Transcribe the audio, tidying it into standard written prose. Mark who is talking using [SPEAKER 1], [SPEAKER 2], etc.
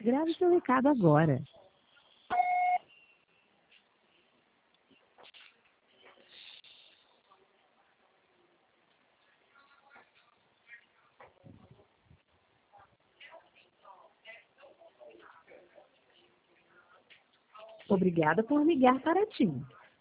[SPEAKER 1] Grave seu recado agora. Obrigada por ligar para TIM.